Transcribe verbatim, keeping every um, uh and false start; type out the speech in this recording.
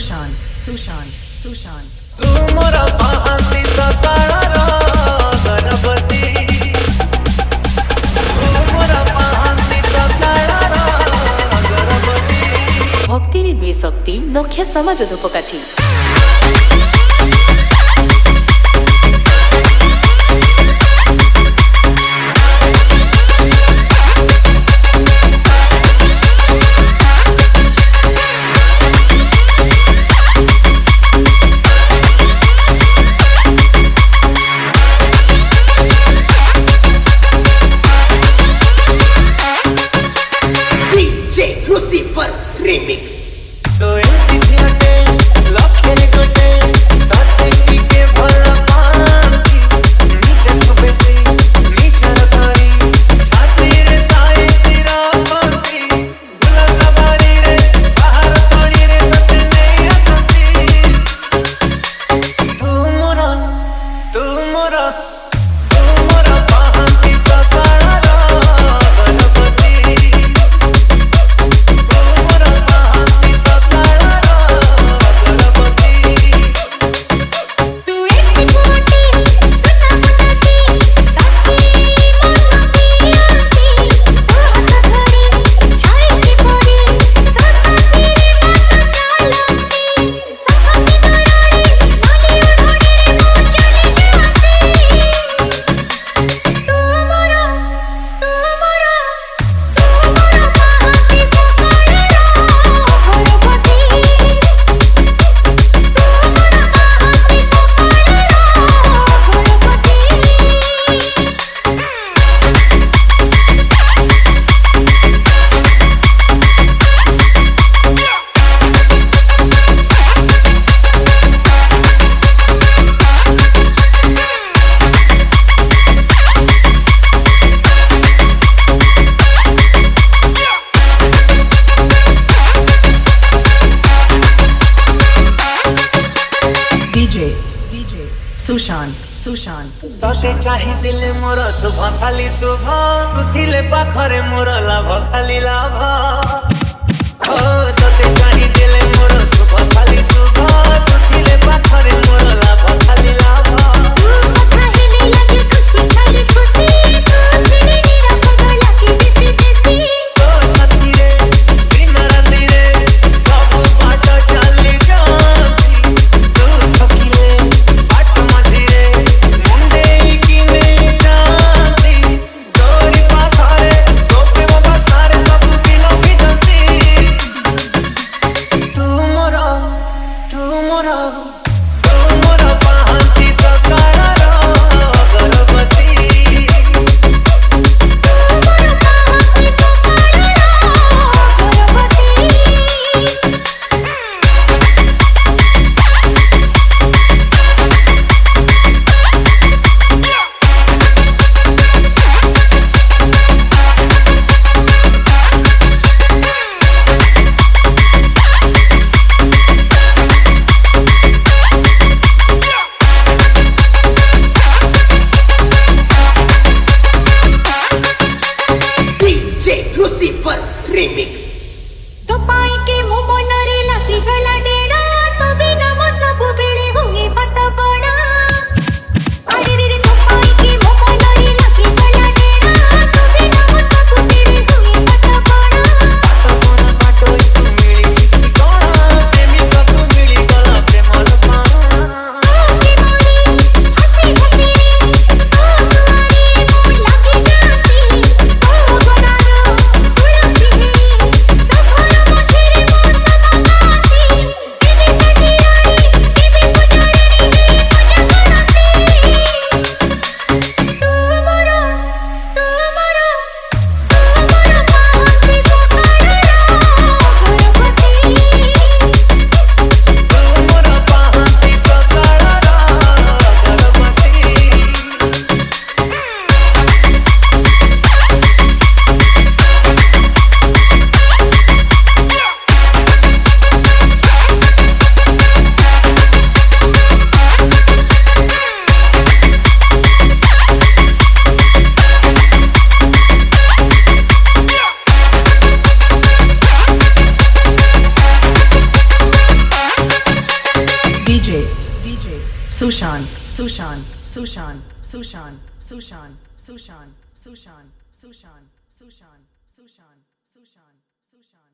सुशांत सुशांत सुशांत तू मोरा पाहती सकाळा गणपती तू मोरा पाहती सकाळा गणपती भक्ति द्वे शक्ति लक्ष्य समाज धूपकाठी Remix. तो एंटी झियाटे लखे रे गोटे ताते टीके भला पांती नीचे तो बेसी नीचे रखारी छाती रे साए तेरा पांती भला सवारी रे बाहर सोनी रे तते नहीं हंसती तू मोरा तू मोरा तू मोरा पाहती सकाळा सुशांत सुशांत तोते चाही दिल मोर शुभ खाली शुभ तुथिले पाखरे मोर लाभ खाली लाभ ओ तोते चाही दिल मोर शुभ खाली शुभ तुथिले पाखरे मोर लाभ खाली लाभ तू कथा हेले लगे खुशी खाली खुशी तू दिले नीरा पगला की बेसी बेसी तो सती रे दिन राती रे सब बाट चली जाती तू थकिले तू Sushant, Sushant, Sushant, Sushant, Sushant, Sushant, Sushant, Sushant, Sushant, Sushant, Sushant, Sushant.